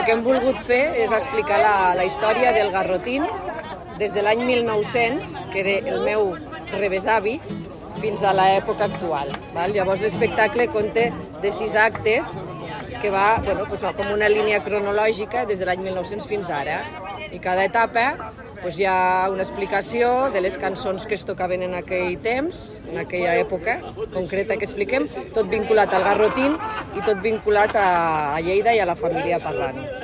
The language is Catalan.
El que hem volgut fer és explicar la història del garrotín des de l'any 1900, que era el meu rebesavi, fins a l'època actual. Llavors l'espectacle conté de 6 actes que va com una línia cronològica des de l'any 1900 fins ara. I cada etapa hi ha una explicació de les cançons que es tocaven en aquell temps, en aquella època concreta que expliquem, tot vinculat al garrotín i tot vinculat a Lleida i a la família Parrano.